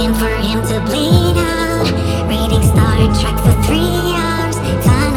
waiting for him to bleed out. Reading Star Trek for 3 hours.